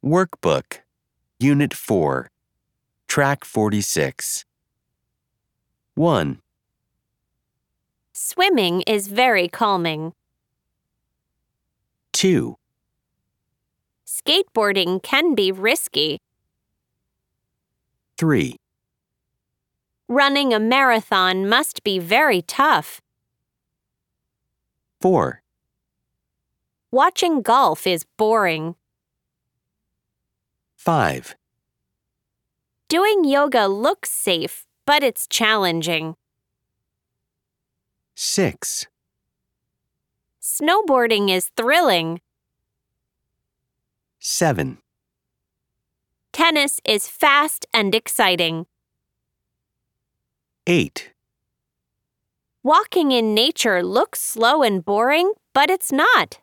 Workbook, Unit 4, Track 46. 1, Swimming is very calming. 2, Skateboarding can be risky. 3, Running a marathon must be very tough. 4, Watching golf is boring. 5, Doing yoga looks safe, but it's challenging. 6, Snowboarding is thrilling. 7, Tennis is fast and exciting. 8, Walking in nature looks slow and boring, but it's not.